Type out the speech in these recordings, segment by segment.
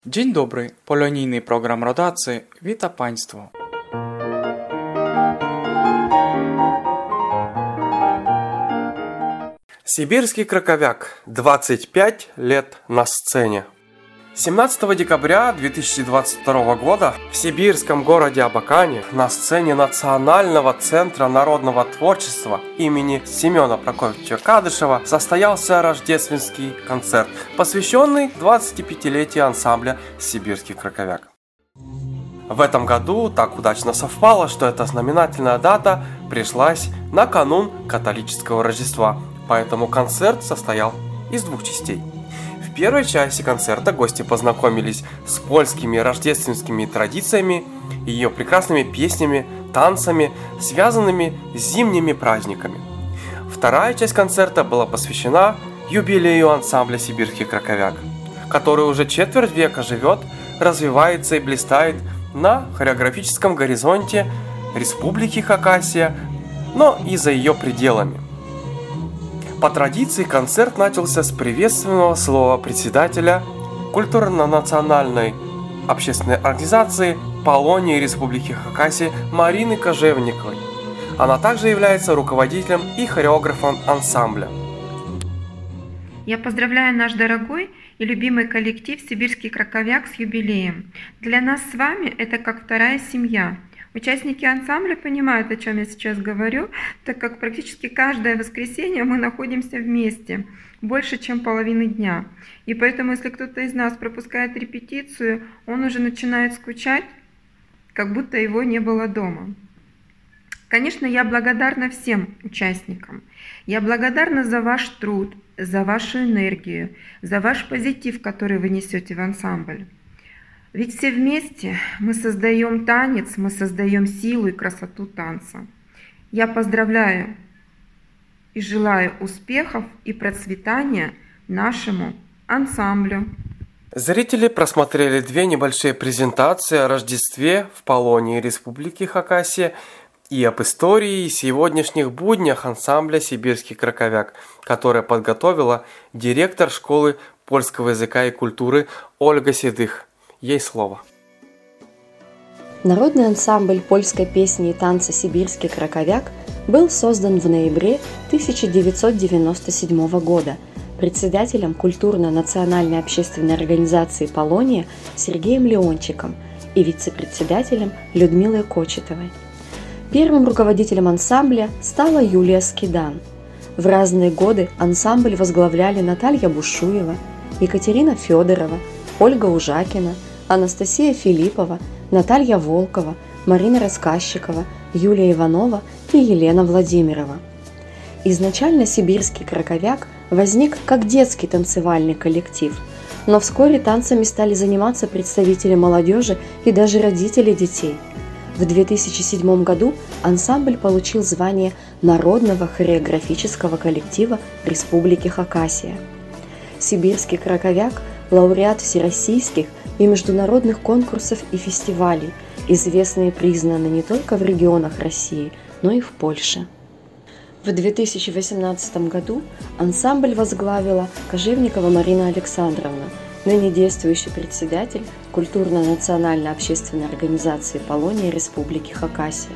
Dzień dobry, polonijny program rodacy wita Państwo. Сибирский краковяк. 25 лет на сцене. 17 декабря 2022 года в сибирском городе Абакане на сцене Национального центра народного творчества имени Семена Прокофьевича Кадышева состоялся рождественский концерт, посвященный 25-летию ансамбля «Сибирский краковяк». В этом году так удачно совпало, что эта знаменательная дата пришлась на канун католического Рождества, поэтому концерт состоял из двух частей. В первой части концерта гости познакомились с польскими рождественскими традициями, ее прекрасными песнями, танцами, связанными с зимними праздниками. Вторая часть концерта была посвящена юбилею ансамбля «Сибирский краковяк», который уже четверть века живет, развивается и блистает на хореографическом горизонте Республики Хакасия, но и за ее пределами. По традиции концерт начался с приветственного слова председателя культурно-национальной общественной организации Полонии Республики Хакасия Марины Кожевниковой. Она также является руководителем и хореографом ансамбля. Я поздравляю наш дорогой и любимый коллектив «Сибирский краковяк» с юбилеем. Для нас с вами это как вторая семья. Участники ансамбля понимают, о чем я сейчас говорю, так как практически каждое воскресенье мы находимся вместе, больше, чем половины дня. И поэтому, если кто-то из нас пропускает репетицию, он уже начинает скучать, как будто его не было дома. Конечно, я благодарна всем участникам. Я благодарна за ваш труд, за вашу энергию, за ваш позитив, который вы несете в ансамбль. Ведь все вместе мы создаем танец, мы создаем силу и красоту танца. Я поздравляю и желаю успехов и процветания нашему ансамблю. Зрители просмотрели две небольшие презентации о Рождестве в Полонии Республики Хакасия и об истории и сегодняшних буднях ансамбля «Сибирский краковяк», которое подготовила директор школы польского языка и культуры Ольга Седых. Ей слово. Народный ансамбль польской песни и танца «Сибирский краковяк» был создан в ноябре 1997 года председателем культурно-национальной общественной организации «Полония» Сергеем Леончиком и вице-председателем Людмилой Кочетовой. Первым руководителем ансамбля стала Юлия Скидан. В разные годы ансамбль возглавляли Наталья Бушуева, Екатерина Федорова, Ольга Ужакина, Анастасия Филиппова, Наталья Волкова, Марина Рассказчикова, Юлия Иванова и Елена Владимирова. Изначально «Сибирский краковяк» возник как детский танцевальный коллектив, но вскоре танцами стали заниматься представители молодежи и даже родители детей. В 2007 году ансамбль получил звание Народного хореографического коллектива Республики Хакасия. «Сибирский краковяк» – лауреат всероссийских и международных конкурсов и фестивалей, известный и признанный не только в регионах России, но и в Польше. В 2018 году ансамбль возглавила Кожевникова Марина Александровна, ныне действующий председатель культурно-национальной общественной организации Полония Республики Хакасия.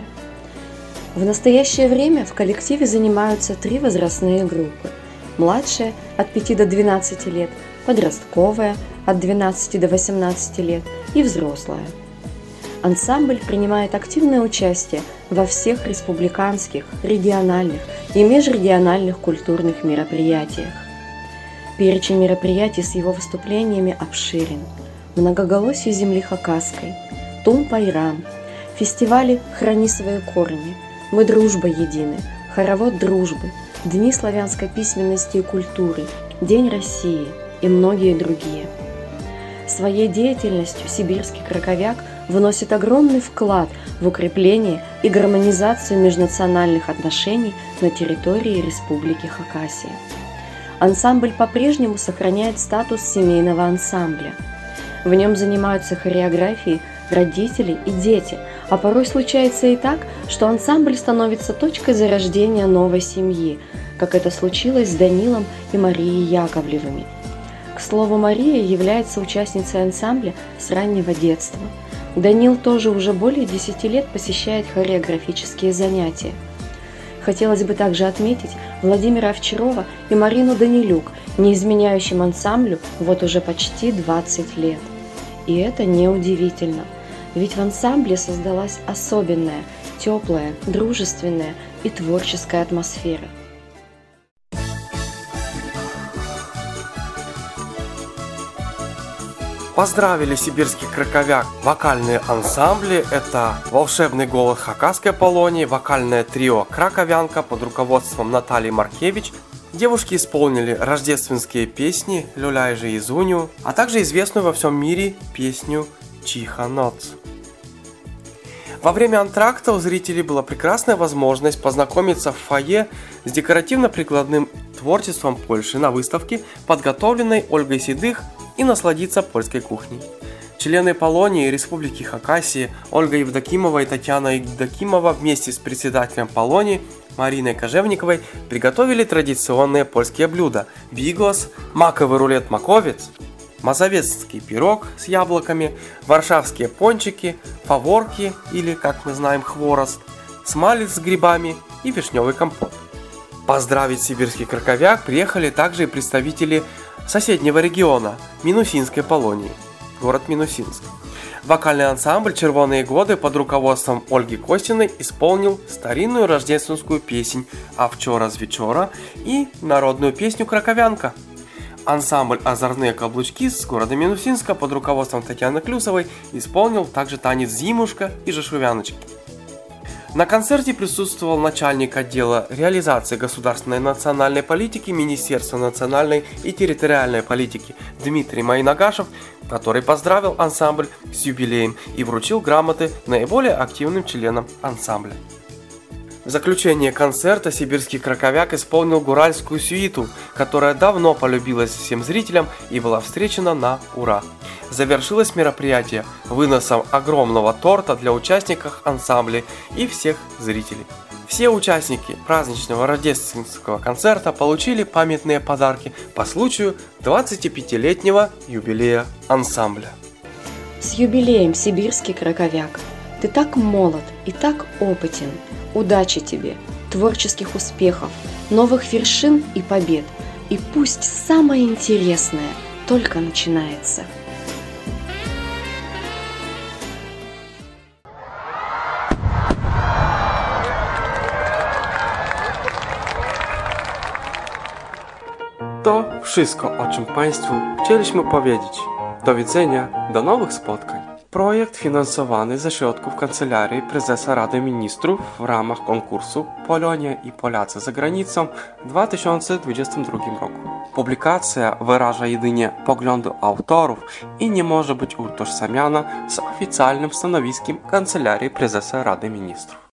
В настоящее время в коллективе занимаются 3 возрастные группы: младшая от 5 до 12 лет, подростковая от 12 до 18 лет и взрослая. Ансамбль принимает активное участие во всех республиканских, региональных и межрегиональных культурных мероприятиях. Перечень мероприятий с его выступлениями обширен: многоголосие земли хакасской, Тум-Пайрам, фестивали «Храни свои корни», «Мы дружба едины», «Хоровод дружбы», Дни славянской письменности и культуры, День России и многие другие. Своей деятельностью «Сибирский краковяк» вносит огромный вклад в укрепление и гармонизацию межнациональных отношений на территории Республики Хакасия. Ансамбль по-прежнему сохраняет статус семейного ансамбля. В нем занимаются хореографией родители и дети, а порой случается и так, что ансамбль становится точкой зарождения новой семьи, как это случилось с Данилом и Марией Яковлевыми. К слову, Мария является участницей ансамбля с раннего детства. Данил тоже уже более 10 лет посещает хореографические занятия. Хотелось бы также отметить Владимира Овчарова и Марину Данилюк, не изменяющим ансамблю вот уже почти 20 лет. И это неудивительно, ведь в ансамбле создалась особенная, теплая, дружественная и творческая атмосфера. Поздравили сибирский краковяк вокальные ансамбли. Это «Волшебный голос» хакасской Полонии, вокальное трио «Краковянка» под руководством Натальи Маркевич. Девушки исполнили рождественские песни «Люляй же Изуню», а также известную во всем мире песню «Чиха ноц». Во время антракта у зрителей была прекрасная возможность познакомиться в фойе с декоративно-прикладным творчеством Польши на выставке, подготовленной Ольгой Седых, и насладиться польской кухней. Члены Полонии и Республики Хакасия Ольга Евдокимова и Татьяна Евдокимова вместе с председателем Полонии Мариной Кожевниковой приготовили традиционные польские блюда – биглос, маковый рулет-маковец, мазовецкий пирог с яблоками, варшавские пончики, фаворки или, как мы знаем, хворост, смалец с грибами и вишневый компот. Поздравить сибирский краковяк приехали также и представители соседнего региона – Минусинской Полонии, город Минусинск. Вокальный ансамбль «Червоные годы» под руководством Ольги Костиной исполнил старинную рождественскую песнь «А вчора з вечора» и народную песню «Краковянка». Ансамбль «Озорные каблучки» с города Минусинска под руководством Татьяны Клюсовой исполнил также танец «Зимушка» и «Жешувяночки». На концерте присутствовал начальник отдела реализации государственной национальной политики Министерства национальной и территориальной политики Дмитрий Майнагашев, который поздравил ансамбль с юбилеем и вручил грамоты наиболее активным членам ансамбля. В заключение концерта сибирский краковяк исполнил гуральскую сюиту, которая давно полюбилась всем зрителям и была встречена на ура. Завершилось мероприятие выносом огромного торта для участников ансамбля и всех зрителей. Все участники праздничного рождественского концерта получили памятные подарки по случаю 25-летнего юбилея ансамбля. С юбилеем, сибирский краковяк! Ты так молод и так опытен. Удачи тебе, творческих успехов, новых вершин и побед. И пусть самое интересное только начинается. To wszystko, o czym Państwu chcieliśmy powiedzieć. Do widzenia, do nowych spotkań. Projekt finansowany ze środków Kancelarii Prezesa Rady Ministrów w ramach konkursu Polonia i Polacy za granicą w 2022 roku. Publikacja wyraża jedynie poglądy autorów i nie może być utożsamiana z oficjalnym stanowiskiem Kancelarii Prezesa Rady Ministrów.